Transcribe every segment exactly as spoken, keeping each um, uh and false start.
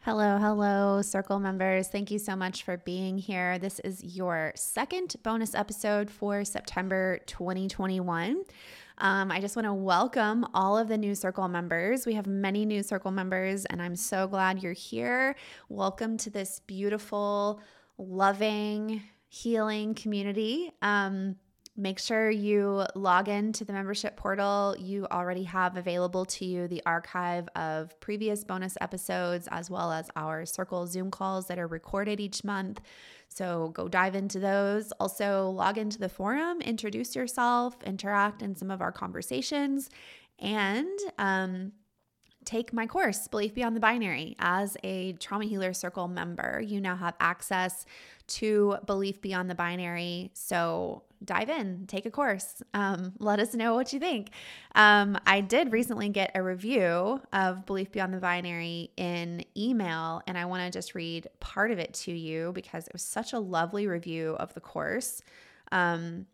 Hello, hello, Circle members. Thank you so much for being here. This is your second bonus episode for September twenty twenty-one. Um, I just want to welcome all of the new Circle members. We have many new Circle members, and I'm so glad you're here. Welcome to this beautiful, loving, healing community. Um, Make sure you log into the membership portal. You already have available to you the archive of previous bonus episodes, as well as our Circle Zoom calls that are recorded each month. So go dive into those. Also, log into the forum, introduce yourself, interact in some of our conversations, and um, take my course, Belief Beyond the Binary. As a Trauma Healer Circle member, you now have access to Belief Beyond the Binary. So dive in, take a course. Um, let us know what you think. Um, I did recently get a review of Belief Beyond the Binary in email, and I want to just read part of it to you because it was such a lovely review of the course. Um,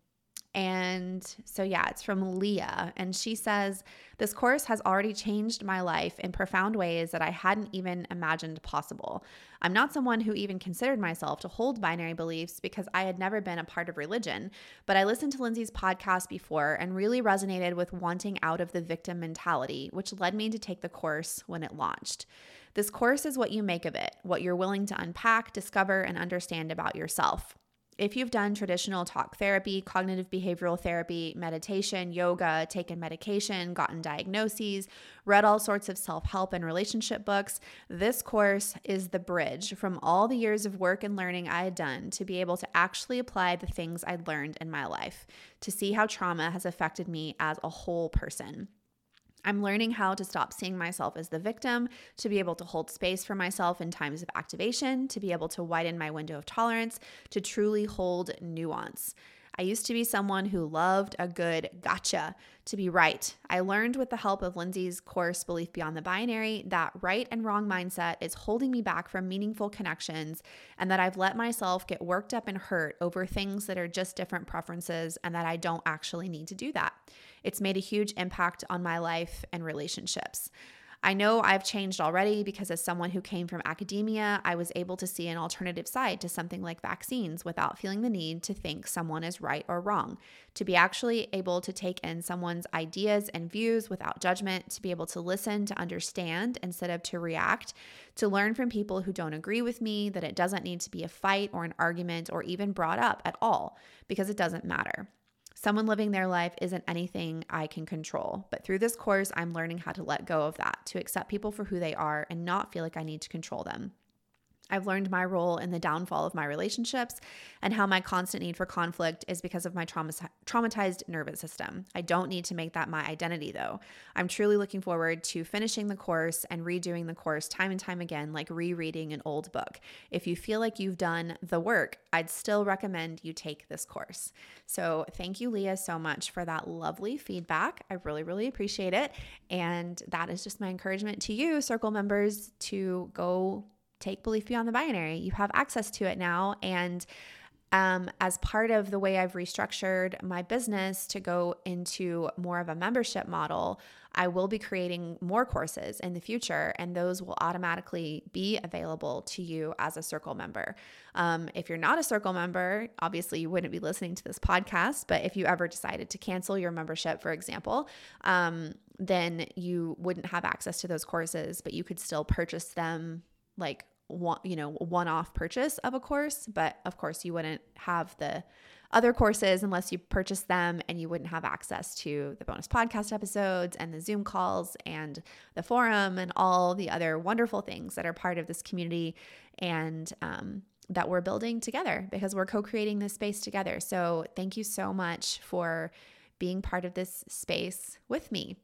And so, yeah, it's from Leah. And she says, this course has already changed my life in profound ways that I hadn't even imagined possible. I'm not someone who even considered myself to hold binary beliefs because I had never been a part of religion. But I listened to Lindsay's podcast before and really resonated with wanting out of the victim mentality, which led me to take the course when it launched. This course is what you make of it, what you're willing to unpack, discover, and understand about yourself. If you've done traditional talk therapy, cognitive behavioral therapy, meditation, yoga, taken medication, gotten diagnoses, read all sorts of self-help and relationship books, this course is the bridge from all the years of work and learning I had done to be able to actually apply the things I'd learned in my life, to see how trauma has affected me as a whole person. I'm learning how to stop seeing myself as the victim, to be able to hold space for myself in times of activation, to be able to widen my window of tolerance, to truly hold nuance. I used to be someone who loved a good gotcha, to be right. I learned with the help of Lindsay's course, Belief Beyond the Binary, that right and wrong mindset is holding me back from meaningful connections, and that I've let myself get worked up and hurt over things that are just different preferences, and that I don't actually need to do that. It's made a huge impact on my life and relationships. I know I've changed already because as someone who came from academia, I was able to see an alternative side to something like vaccines without feeling the need to think someone is right or wrong, to be actually able to take in someone's ideas and views without judgment, to be able to listen, to understand instead of to react, to learn from people who don't agree with me, that it doesn't need to be a fight or an argument or even brought up at all because it doesn't matter. Someone living their life isn't anything I can control. But through this course, I'm learning how to let go of that, to accept people for who they are and not feel like I need to control them. I've learned my role in the downfall of my relationships and how my constant need for conflict is because of my trauma- traumatized nervous system. I don't need to make that my identity, though. I'm truly looking forward to finishing the course and redoing the course time and time again, like rereading an old book. If you feel like you've done the work, I'd still recommend you take this course. So thank you, Leah, so much for that lovely feedback. I really, really appreciate it. And that is just my encouragement to you, Circle members, to go take Belief Beyond the Binary. You have access to it now. And um, as part of the way I've restructured my business to go into more of a membership model, I will be creating more courses in the future, and those will automatically be available to you as a Circle member. Um, if you're not a Circle member, obviously you wouldn't be listening to this podcast, but if you ever decided to cancel your membership, for example, um, then you wouldn't have access to those courses, but you could still purchase them like one, you know, one-off purchase of a course, but of course you wouldn't have the other courses unless you purchased them, and you wouldn't have access to the bonus podcast episodes and the Zoom calls and the forum and all the other wonderful things that are part of this community and um, that we're building together because we're co-creating this space together. So thank you so much for being part of this space with me.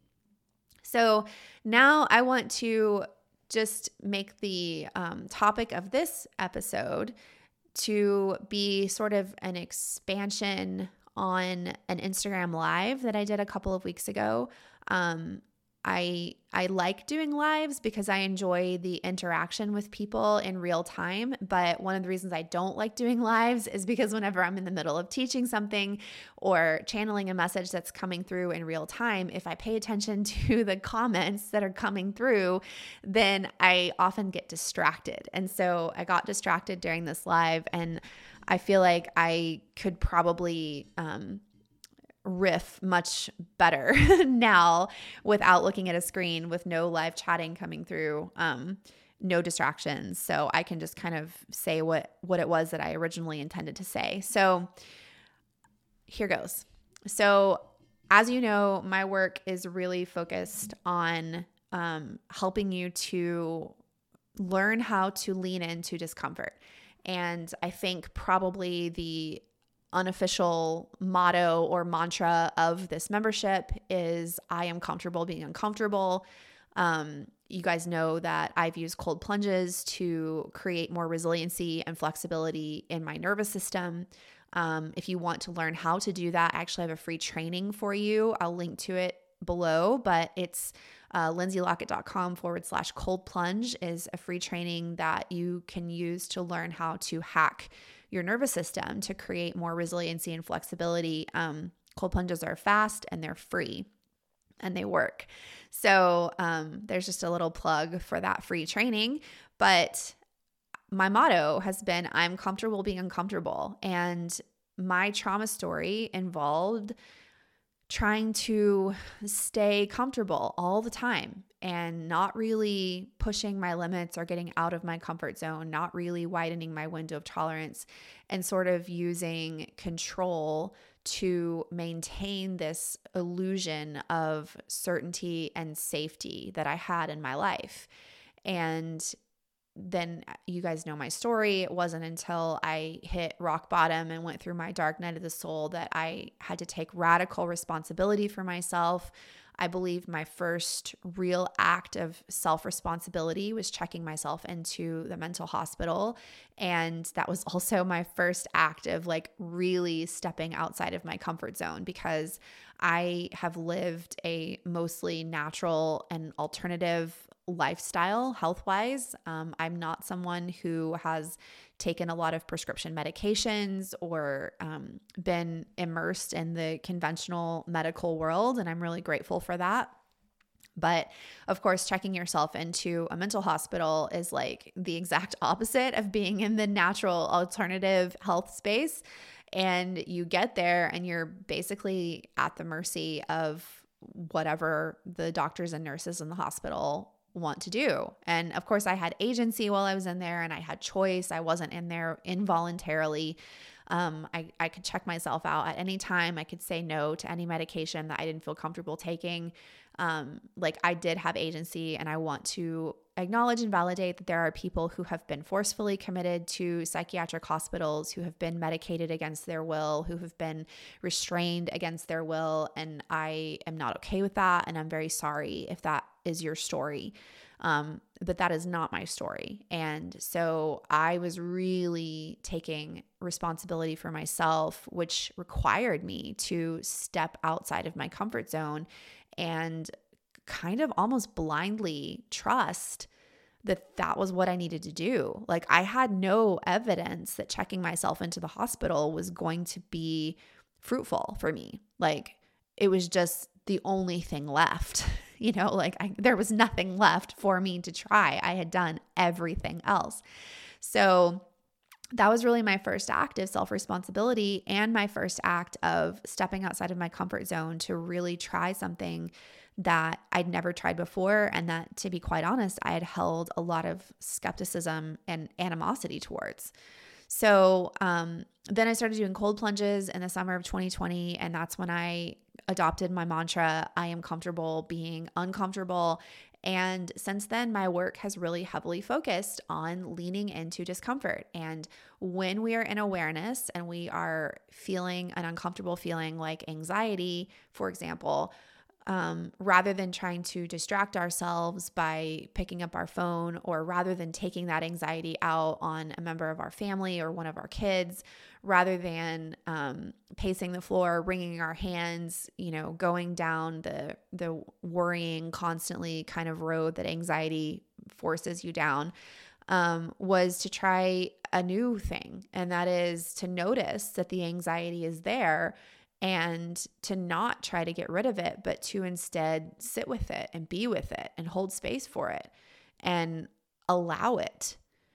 So now I want to just make the um, topic of this episode to be sort of an expansion on an Instagram live that I did a couple of weeks ago. Um, I I like doing lives because I enjoy the interaction with people in real time. But one of the reasons I don't like doing lives is because whenever I'm in the middle of teaching something or channeling a message that's coming through in real time, if I pay attention to the comments that are coming through, then I often get distracted. And so I got distracted during this live, and I feel like I could probably um, riff much better now without looking at a screen, with no live chatting coming through, um, no distractions. So I can just kind of say what, what it was that I originally intended to say. So here goes. So as you know, my work is really focused on um, helping you to learn how to lean into discomfort. And I think probably the unofficial motto or mantra of this membership is I am comfortable being uncomfortable. Um, you guys know that I've used cold plunges to create more resiliency and flexibility in my nervous system. Um, if you want to learn how to do that, I actually have a free training for you. I'll link to it below, but it's uh, lindsaylockett.com forward slash cold plunge is a free training that you can use to learn how to hack your nervous system to create more resiliency and flexibility. Um, cold plunges are fast and they're free and they work. So um, there's just a little plug for that free training. But my motto has been, I'm comfortable being uncomfortable. And my trauma story involved trying to stay comfortable all the time and not really pushing my limits or getting out of my comfort zone, not really widening my window of tolerance, and sort of using control to maintain this illusion of certainty and safety that I had in my life. And then you guys know my story. It wasn't until I hit rock bottom and went through my dark night of the soul that I had to take radical responsibility for myself. I believe my first real act of self-responsibility was checking myself into the mental hospital. And that was also my first act of like really stepping outside of my comfort zone, because I have lived a mostly natural and alternative lifestyle health-wise. Um, I'm not someone who has taken a lot of prescription medications or um, been immersed in the conventional medical world, and I'm really grateful for that. But of course, checking yourself into a mental hospital is like the exact opposite of being in the natural alternative health space. And you get there and you're basically at the mercy of whatever the doctors and nurses in the hospital want to do. And of course, I had agency while I was in there, and I had choice. I wasn't in there involuntarily. Um, I, I could check myself out at any time. I could say no to any medication that I didn't feel comfortable taking. Um, like I did have agency, and I want to acknowledge and validate that there are people who have been forcefully committed to psychiatric hospitals, who have been medicated against their will, who have been restrained against their will. And I am not okay with that. And I'm very sorry if that is your story. Um, but that is not my story. And so I was really taking responsibility for myself, which required me to step outside of my comfort zone and kind of almost blindly trust that that was what I needed to do. Like I had no evidence that checking myself into the hospital was going to be fruitful for me. Like it was just the only thing left. You know, like I, there was nothing left for me to try. I had done everything else. So that was really my first act of self-responsibility and my first act of stepping outside of my comfort zone to really try something that I'd never tried before, and that, to be quite honest, I had held a lot of skepticism and animosity towards. So um, then I started doing cold plunges in the summer of twenty twenty, and that's when I adopted my mantra, I am comfortable being uncomfortable. And since then, my work has really heavily focused on leaning into discomfort. And when we are in awareness and we are feeling an uncomfortable feeling like anxiety, for example, um, rather than trying to distract ourselves by picking up our phone, or rather than taking that anxiety out on a member of our family or one of our kids, rather than um, pacing the floor, wringing our hands, you know, going down the the worrying constantly kind of road that anxiety forces you down, um, was to try a new thing. And that is to notice that the anxiety is there, and to not try to get rid of it, but to instead sit with it and be with it and hold space for it and allow it.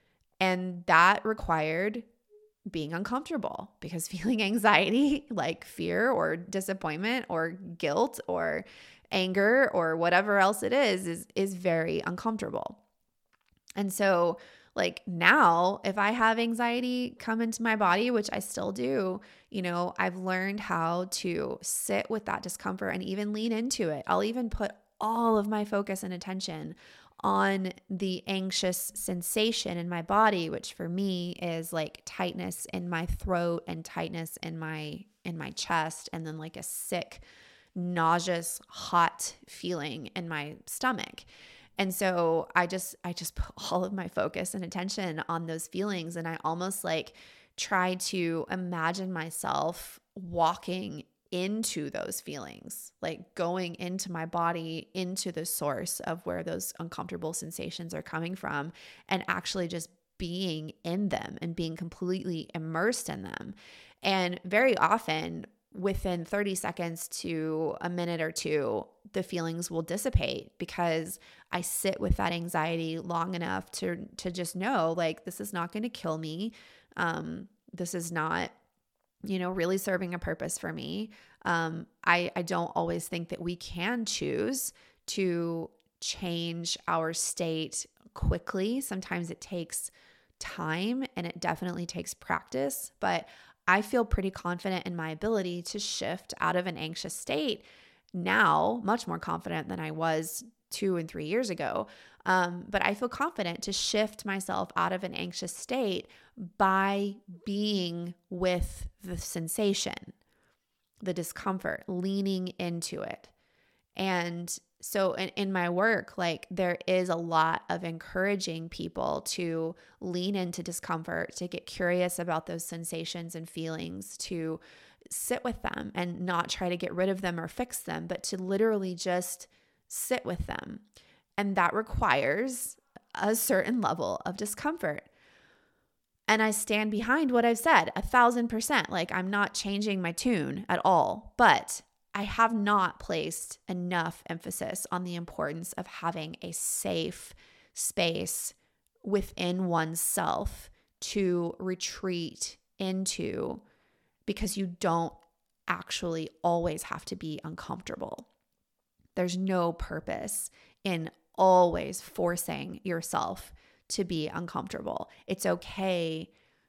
And that required being uncomfortable, because feeling anxiety, like fear or disappointment or guilt or anger or whatever else it is, is, is very uncomfortable. And so like now, if I have anxiety come into my body, which I still do, you know, I've learned how to sit with that discomfort and even lean into it. I'll even put all of my focus and attention on the anxious sensation in my body, which for me is like tightness in my throat and tightness in my in my chest, and then like a sick, nauseous, hot feeling in my stomach. And so I just I just put all of my focus and attention on those feelings, and I almost like try to imagine myself walking into those feelings, like going into my body, into the source of where those uncomfortable sensations are coming from, and actually just being in them and being completely immersed in them. And very often, within thirty seconds to a minute or two, the feelings will dissipate, because I sit with that anxiety long enough to to just know, like, this is not going to kill me. Um, this is not, you know, really serving a purpose for me. Um, I, I don't always think that we can choose to change our state quickly. Sometimes it takes time, and it definitely takes practice, but I feel pretty confident in my ability to shift out of an anxious state now, much more confident than I was two and three years ago. Um, but I feel confident to shift myself out of an anxious state by being with the sensation, the discomfort, leaning into it. And so in, in my work, like there is a lot of encouraging people to lean into discomfort, to get curious about those sensations and feelings, to sit with them and not try to get rid of them or fix them, but to literally just sit with them. And that requires a certain level of discomfort. And I stand behind what I've said a thousand percent. Like, I'm not changing my tune at all, but I have not placed enough emphasis on the importance of having a safe space within oneself to retreat into, because you don't actually always have to be uncomfortable. There's no purpose in always forcing yourself to be uncomfortable. It's okay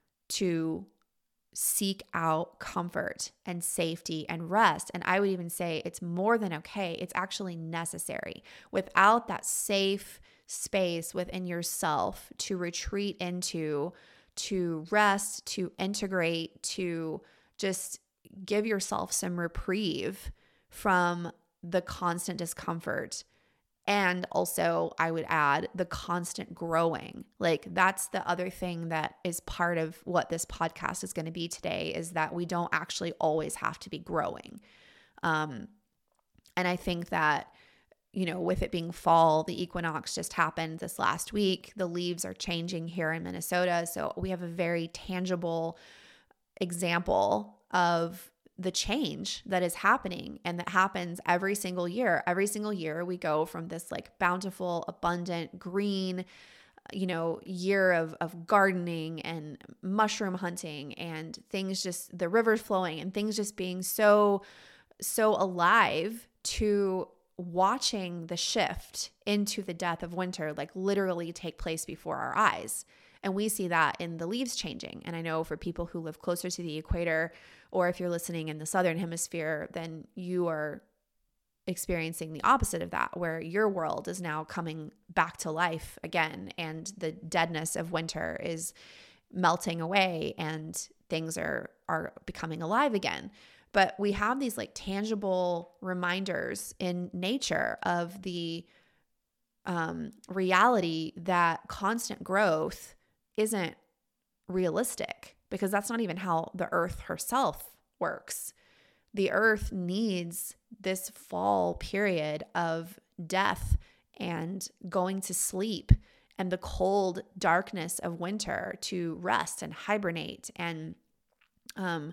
to seek out comfort and safety and rest. And I would even say it's more than okay. It's actually necessary. Without that safe space within yourself to retreat into, to rest, to integrate, to just give yourself some reprieve from the constant discomfort. And also, I would add the constant growing. Like, that's the other thing that is part of what this podcast is going to be today, is that we don't actually always have to be growing. Um, and I think that, you know, with it being fall, the equinox just happened this last week. The leaves are changing here in Minnesota. So we have a very tangible example of the change that is happening, and that happens every single year. Every single year we go from this like bountiful, abundant, green, you know, year of, of gardening and mushroom hunting and things just, the rivers flowing and things just being so, so alive, to watching the shift into the death of winter, like literally take place before our eyes. And we see that in the leaves changing. And I know for people who live closer to the equator, or if you're listening in the southern hemisphere, then you are experiencing the opposite of that, where your world is now coming back to life again, and the deadness of winter is melting away and things are are becoming alive again. But we have these like tangible reminders in nature of the um, reality that constant growth isn't realistic, because that's not even how the earth herself works. The earth needs this fall period of death and going to sleep and the cold darkness of winter to rest and hibernate and um,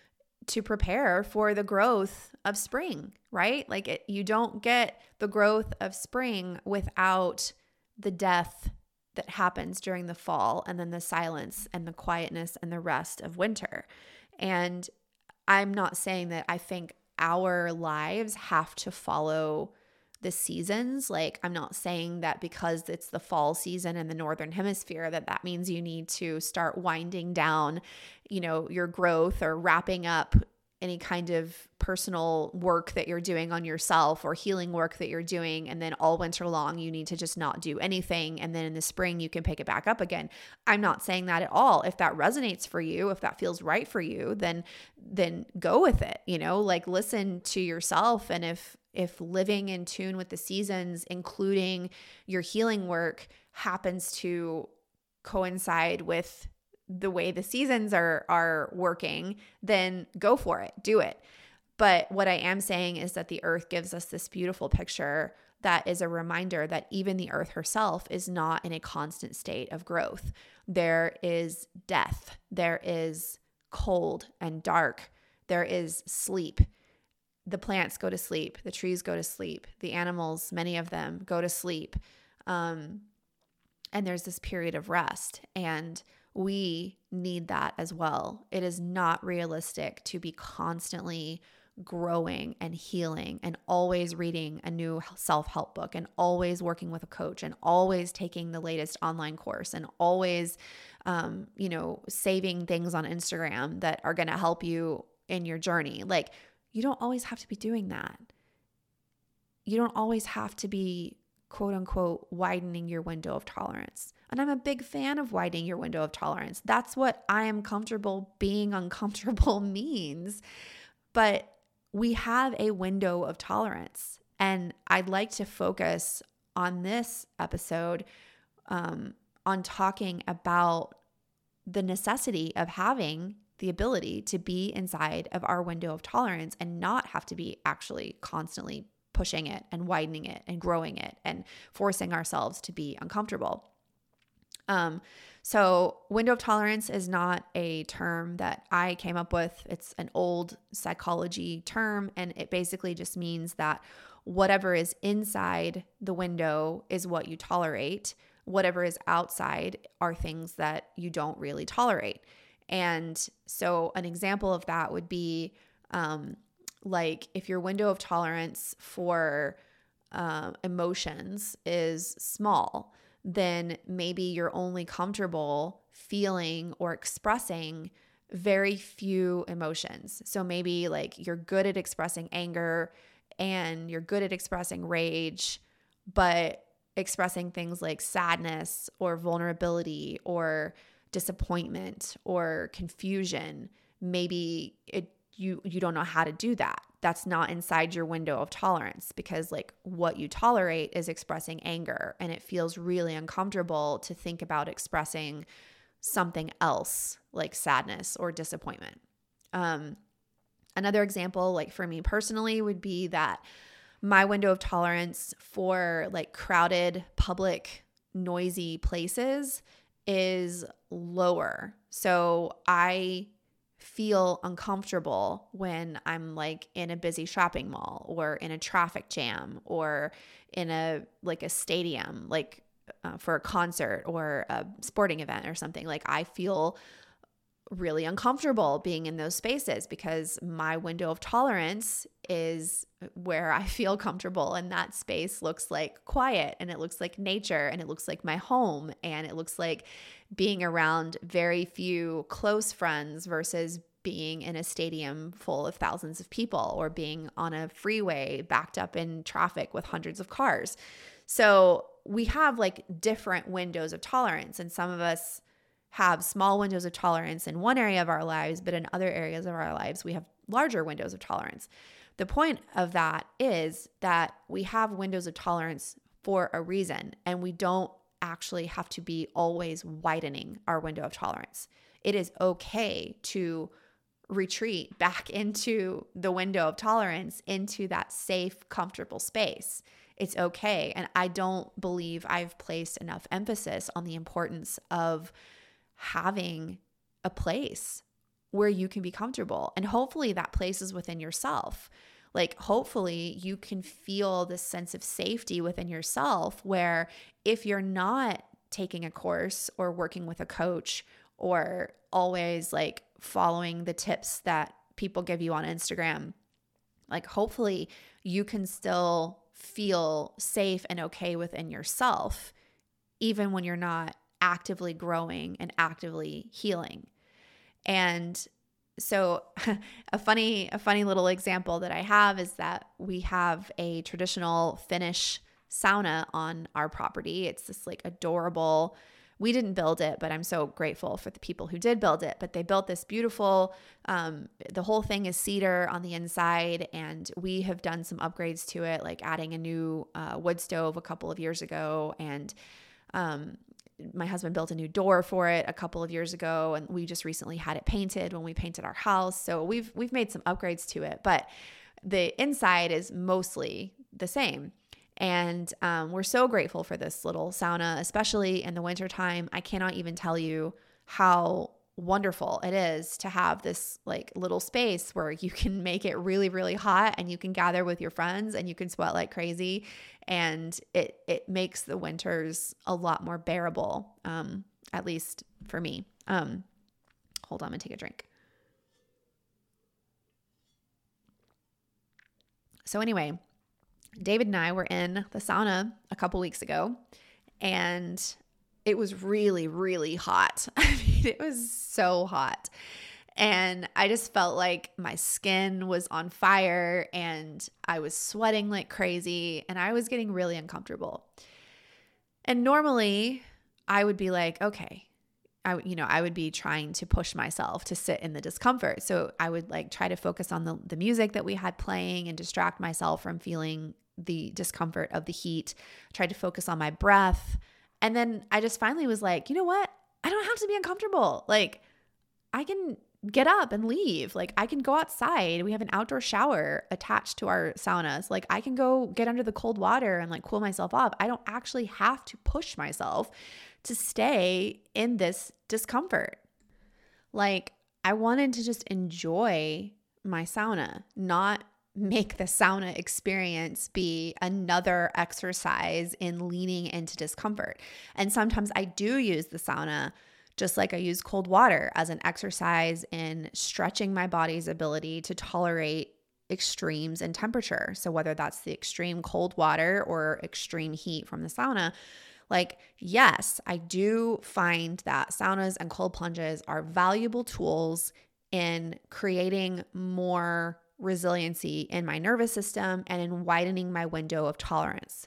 to prepare for the growth of spring, right? Like it, you don't get the growth of spring without the death that happens during the fall, and then the silence and the quietness and the rest of winter. And I'm not saying that I think our lives have to follow the seasons. Like, I'm not saying that because it's the fall season in the Northern Hemisphere that that means you need to start winding down, you know, your growth or wrapping up any kind of personal work that you're doing on yourself or healing work that you're doing. And then all winter long, you need to just not do anything. And then in the spring, you can pick it back up again. I'm not saying that at all. If that resonates for you, if that feels right for you, then, then go with it, you know, like listen to yourself. And if, if living in tune with the seasons, including your healing work, happens to coincide with the way the seasons are are working, then go for it, do it. But what I am saying is that the earth gives us this beautiful picture that is a reminder that even the earth herself is not in a constant state of growth. There is death, there is cold and dark, there is sleep. The plants go to sleep, the trees go to sleep, the animals, many of them, go to sleep. Um, and there's this period of rest, and we need that as well. It is not realistic to be constantly growing and healing and always reading a new self-help book and always working with a coach and always taking the latest online course and always, um, you know, saving things on Instagram that are going to help you in your journey. Like, you don't always have to be doing that. You don't always have to be, quote unquote, widening your window of tolerance. And I'm a big fan of widening your window of tolerance. That's what I am comfortable being uncomfortable means. But we have a window of tolerance. And I'd like to focus on this episode um, on talking about the necessity of having the ability to be inside of our window of tolerance and not have to be actually constantly pushing it and widening it and growing it and forcing ourselves to be uncomfortable. Um, so window of tolerance is not a term that I came up with. It's an old psychology term, and it basically just means that whatever is inside the window is what you tolerate. Whatever is outside are things that you don't really tolerate. And so an example of that would be, um, like if your window of tolerance for uh, emotions is small, then maybe you're only comfortable feeling or expressing very few emotions. So maybe like you're good at expressing anger and you're good at expressing rage, but expressing things like sadness or vulnerability or disappointment or confusion, maybe it you you don't know how to do that. That's not inside your window of tolerance, because like what you tolerate is expressing anger, and it feels really uncomfortable to think about expressing something else like sadness or disappointment. Um, another example, like for me personally, would be that my window of tolerance for like crowded, public, noisy places is lower. So I feel uncomfortable when I'm like in a busy shopping mall or in a traffic jam or in a like a stadium, like uh, for a concert or a sporting event or something. Like I feel really uncomfortable being in those spaces because my window of tolerance is where I feel comfortable, and that space looks like quiet, and it looks like nature, and it looks like my home, and it looks like being around very few close friends versus being in a stadium full of thousands of people or being on a freeway backed up in traffic with hundreds of cars. So we have like different windows of tolerance, and some of us have small windows of tolerance in one area of our lives, but in other areas of our lives, we have larger windows of tolerance. The point of that is that we have windows of tolerance for a reason, and we don't actually have to be always widening our window of tolerance. It is okay to retreat back into the window of tolerance, into that safe, comfortable space. It's okay. And I don't believe I've placed enough emphasis on the importance of having a place where you can be comfortable. And hopefully that place is within yourself. Like, hopefully you can feel this sense of safety within yourself where if you're not taking a course or working with a coach or always like following the tips that people give you on Instagram, like hopefully you can still feel safe and okay within yourself, even when you're not actively growing and actively healing. And so a funny, a funny little example that I have is that we have a traditional Finnish sauna on our property. It's this like adorable, we didn't build it, but I'm so grateful for the people who did build it. But they built this beautiful, um, the whole thing is cedar on the inside, and we have done some upgrades to it, like adding a new uh, wood stove a couple of years ago, and um, my husband built a new door for it a couple of years ago, and we just recently had it painted when we painted our house. So we've we've made some upgrades to it, but the inside is mostly the same. And um, we're so grateful for this little sauna, especially in the wintertime. I cannot even tell you how wonderful it is to have this like little space where you can make it really, really hot, and you can gather with your friends and you can sweat like crazy. And it it makes the winters a lot more bearable, um, at least for me. Um, hold on, I'm gonna take a drink. So anyway, David and I were in the sauna a couple weeks ago, and it was really, really hot. I mean, it was so hot. And I just felt like my skin was on fire, and I was sweating like crazy, and I was getting really uncomfortable. And normally I would be like, okay, I, you know, I would be trying to push myself to sit in the discomfort. So I would like try to focus on the, the music that we had playing and distract myself from feeling the discomfort of the heat. I tried to focus on my breath. And then I just finally was like, you know what? I don't have to be uncomfortable. Like, I can get up and leave. Like, I can go outside. We have an outdoor shower attached to our saunas. Like, I can go get under the cold water and like cool myself off. I don't actually have to push myself to stay in this discomfort. Like, I wanted to just enjoy my sauna, not make the sauna experience be another exercise in leaning into discomfort. And sometimes I do use the sauna, just like I use cold water, as an exercise in stretching my body's ability to tolerate extremes in temperature. So whether that's the extreme cold water or extreme heat from the sauna, like, yes, I do find that saunas and cold plunges are valuable tools in creating more resiliency in my nervous system and in widening my window of tolerance.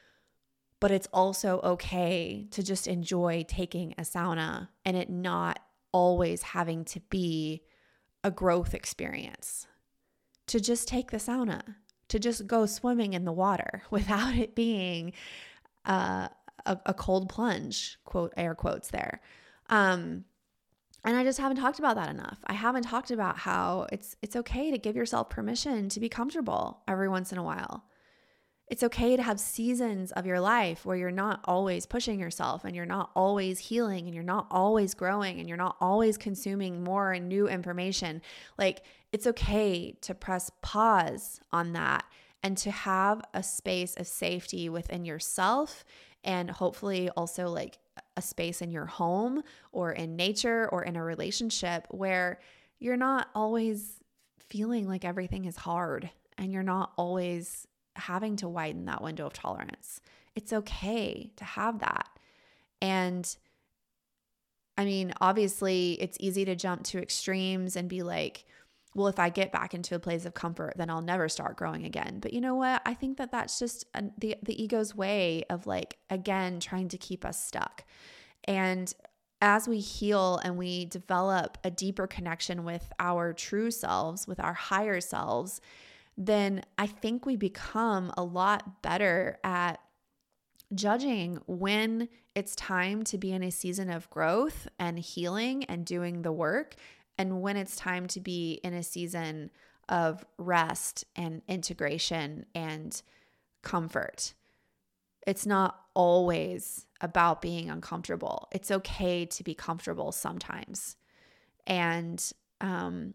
But it's also okay to just enjoy taking a sauna and it not always having to be a growth experience. To just take the sauna, to just go swimming in the water without it being uh, a, a cold plunge, quote, air quotes there. Um, And I just haven't talked about that enough. I haven't talked about how it's it's okay to give yourself permission to be comfortable every once in a while. It's okay to have seasons of your life where you're not always pushing yourself and you're not always healing and you're not always growing and you're not always consuming more and new information. Like, it's okay to press pause on that and to have a space of safety within yourself, and hopefully also like a space in your home or in nature or in a relationship where you're not always feeling like everything is hard and you're not always having to widen that window of tolerance. It's okay to have that. And I mean, obviously it's easy to jump to extremes and be like, well, if I get back into a place of comfort, then I'll never start growing again. But you know what? I think that that's just a, the, the ego's way of like, again, trying to keep us stuck. And as we heal and we develop a deeper connection with our true selves, with our higher selves, then I think we become a lot better at judging when it's time to be in a season of growth and healing and doing the work, and when it's time to be in a season of rest and integration and comfort. It's not always about being uncomfortable. It's okay to be comfortable sometimes. And um,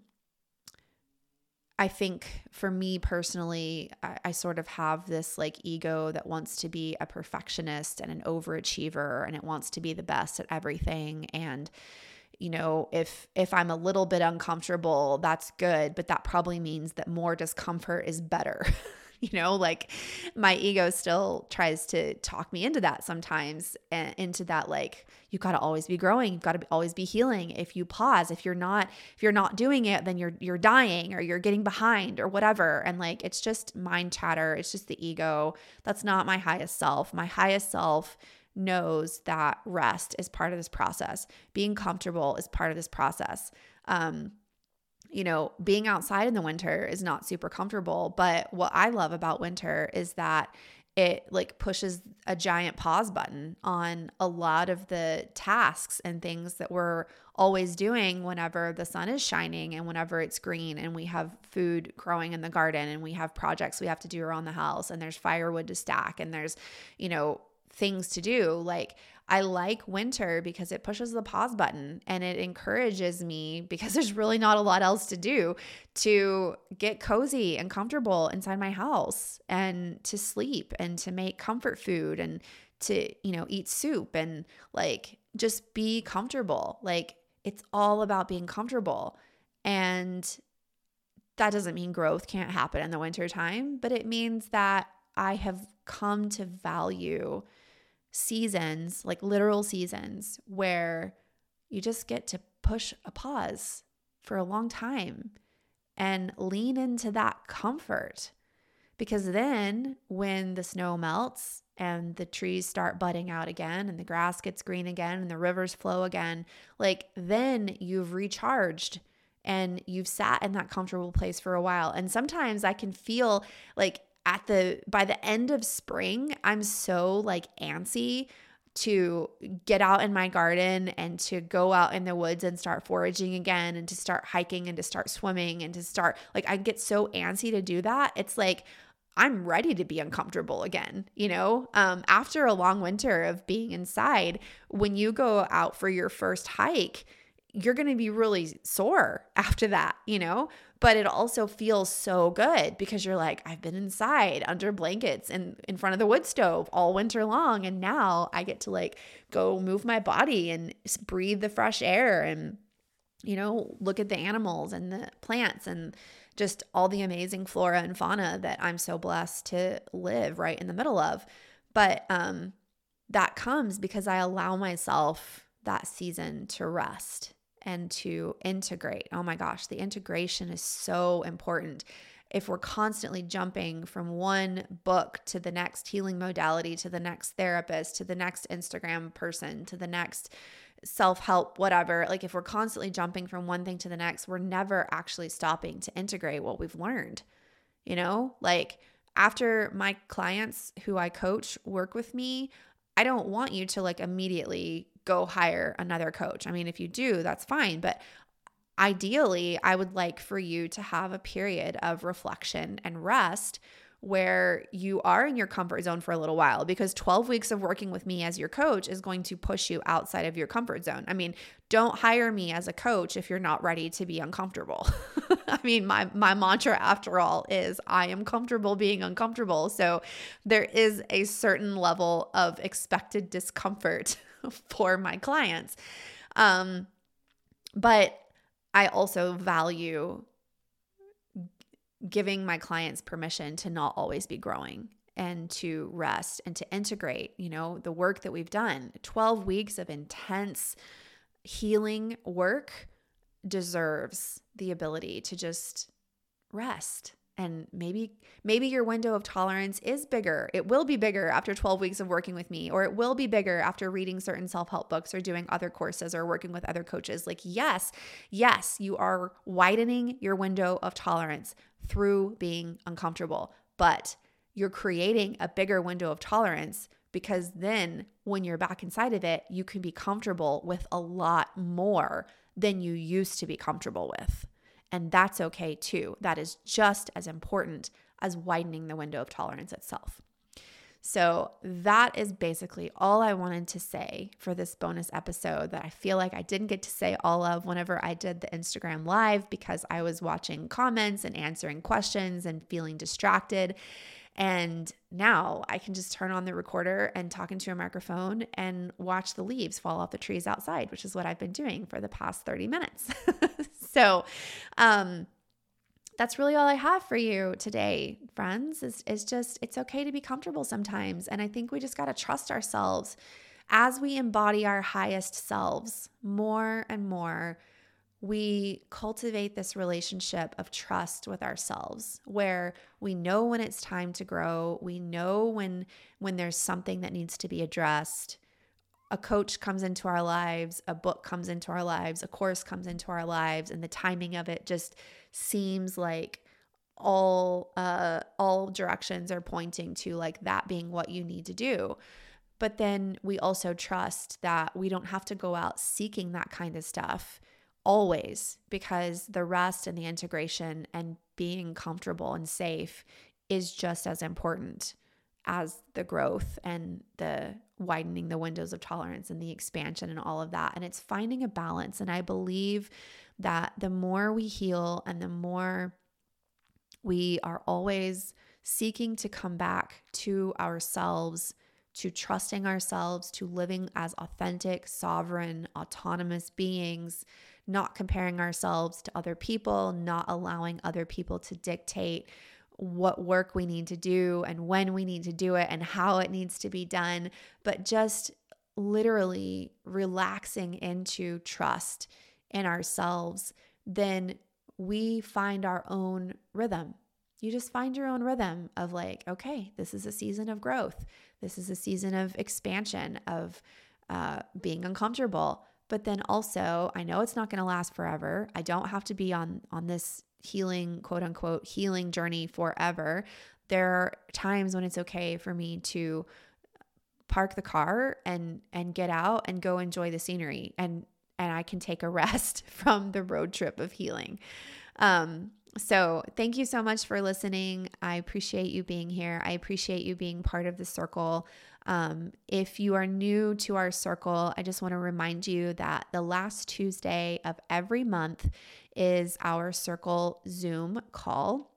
I think for me personally, I, I sort of have this like ego that wants to be a perfectionist and an overachiever, and it wants to be the best at everything. And you know, if if I'm a little bit uncomfortable, that's good, but that probably means that more discomfort is better. You know, like my ego still tries to talk me into that sometimes, and into that, like, you've got to always be growing. You've got to always be healing. If you pause, if you're not, if you're not doing it, then you're, you're dying or you're getting behind or whatever. And like, it's just mind chatter. It's just the ego. That's not my highest self. My highest self knows that rest is part of this process. Being comfortable is part of this process. Um, You know, being outside in the winter is not super comfortable, but what I love about winter is that it like pushes a giant pause button on a lot of the tasks and things that we're always doing whenever the sun is shining and whenever it's green and we have food growing in the garden and we have projects we have to do around the house and there's firewood to stack and there's, you know, things to do. Like, I like winter because it pushes the pause button and it encourages me, because there's really not a lot else to do, to get cozy and comfortable inside my house and to sleep and to make comfort food and to, you know, eat soup and like just be comfortable. Like, it's all about being comfortable. And that doesn't mean growth can't happen in the wintertime, but it means that I have come to value seasons, like literal seasons, where you just get to push a pause for a long time and lean into that comfort. Because then when the snow melts and the trees start budding out again and the grass gets green again and the rivers flow again, like then you've recharged and you've sat in that comfortable place for a while. And sometimes I can feel like at the, by the end of spring, I'm so like antsy to get out in my garden and to go out in the woods and start foraging again and to start hiking and to start swimming and to start, like, I get so antsy to do that. It's like, I'm ready to be uncomfortable again, you know? Um, after a long winter of being inside, when you go out for your first hike, you're going to be really sore after that, you know? But it also feels so good because you're like, I've been inside under blankets and in front of the wood stove all winter long. And now I get to like go move my body and breathe the fresh air and, you know, look at the animals and the plants and just all the amazing flora and fauna that I'm so blessed to live right in the middle of. But um, that comes because I allow myself that season to rest and to integrate. Oh my gosh, the integration is so important. If we're constantly jumping from one book to the next healing modality, to the next therapist, to the next Instagram person, to the next self-help, whatever, like if we're constantly jumping from one thing to the next, we're never actually stopping to integrate what we've learned. You know, like after my clients who I coach work with me, I don't want you to like immediately go hire another coach. I mean, if you do, that's fine. But ideally, I would like for you to have a period of reflection and rest where you are in your comfort zone for a little while, because twelve weeks of working with me as your coach is going to push you outside of your comfort zone. I mean, don't hire me as a coach if you're not ready to be uncomfortable. I mean, my my mantra after all is I am comfortable being uncomfortable. So there is a certain level of expected discomfort for my clients. Um, but I also value giving my clients permission to not always be growing and to rest and to integrate, you know, the work that we've done. twelve weeks of intense healing work deserves the ability to just rest And maybe maybe your window of tolerance is bigger. It will be bigger after twelve weeks of working with me, or it will be bigger after reading certain self-help books or doing other courses or working with other coaches. Like, yes, yes, you are widening your window of tolerance through being uncomfortable, but you're creating a bigger window of tolerance because then when you're back inside of it, you can be comfortable with a lot more than you used to be comfortable with. And that's okay too. That is just as important as widening the window of tolerance itself. So that is basically all I wanted to say for this bonus episode that I feel like I didn't get to say all of whenever I did the Instagram live because I was watching comments and answering questions and feeling distracted. And now I can just turn on the recorder and talk into a microphone and watch the leaves fall off the trees outside, which is what I've been doing for the past thirty minutes. So um, that's really all I have for you today, friends, is, is just, it's okay to be comfortable sometimes. And I think we just got to trust ourselves as we embody our highest selves more and more. We cultivate this relationship of trust with ourselves where we know when it's time to grow. We know when, when there's something that needs to be addressed. A coach comes into our lives, a book comes into our lives, a course comes into our lives, and the timing of it just seems like all uh, all directions are pointing to like that being what you need to do. But then we also trust that we don't have to go out seeking that kind of stuff always, because the rest and the integration and being comfortable and safe is just as important as the growth and the widening the windows of tolerance and the expansion and all of that. And it's finding a balance. And I believe that the more we heal and the more we are always seeking to come back to ourselves, to trusting ourselves, to living as authentic, sovereign, autonomous beings, not comparing ourselves to other people, not allowing other people to dictate what work we need to do and when we need to do it and how it needs to be done, but just literally relaxing into trust in ourselves, then we find our own rhythm. You just find your own rhythm of like, okay, this is a season of growth. This is a season of expansion, of uh, being uncomfortable. But then also, I know it's not going to last forever. I don't have to be on, on this healing, quote unquote, healing journey forever. There are times when it's okay for me to park the car and, and get out and go enjoy the scenery, and, and I can take a rest from the road trip of healing. Um, So thank you so much for listening. I appreciate you being here. I appreciate you being part of the circle. Um, if you are new to our circle, I just want to remind you that the last Tuesday of every month is our circle Zoom call.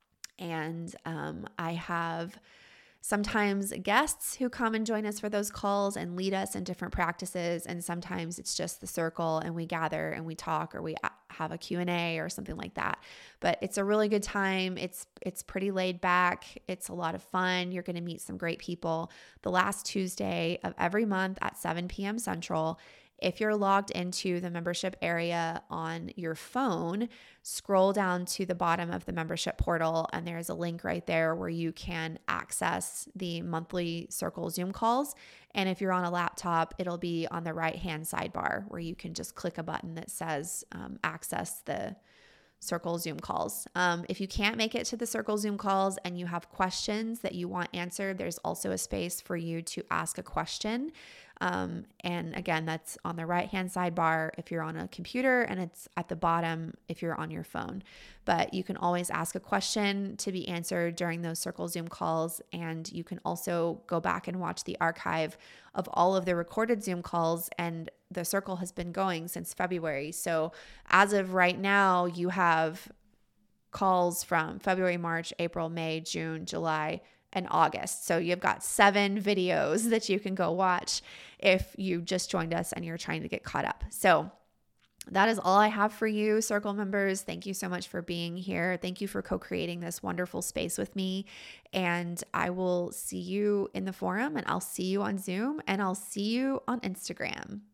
And um, I have sometimes guests who come and join us for those calls and lead us in different practices. And sometimes it's just the circle and we gather and we talk, or we have a Q and A or something like that. But it's a really good time. It's it's pretty laid back. It's a lot of fun. You're going to meet some great people the last Tuesday of every month at seven p.m. Central. If you're logged into the membership area on your phone, scroll down to the bottom of the membership portal, and there's a link right there where you can access the monthly Circle Zoom calls. And if you're on a laptop, it'll be on the right-hand sidebar where you can just click a button that says um, access the Circle Zoom calls. Um, if you can't make it to the Circle Zoom calls and you have questions that you want answered, there's also a space for you to ask a question. Um, and again, that's on the right-hand sidebar if you're on a computer, and it's at the bottom if you're on your phone. But you can always ask a question to be answered during those Circle Zoom calls. And you can also go back and watch the archive of all of the recorded Zoom calls. And the circle has been going since February. So as of right now, you have calls from February, March, April, May, June, July, and August. So you've got seven videos that you can go watch if you just joined us and you're trying to get caught up. So that is all I have for you, circle members. Thank you so much for being here. Thank you for co-creating this wonderful space with me. And I will see you in the forum, and I'll see you on Zoom, and I'll see you on Instagram.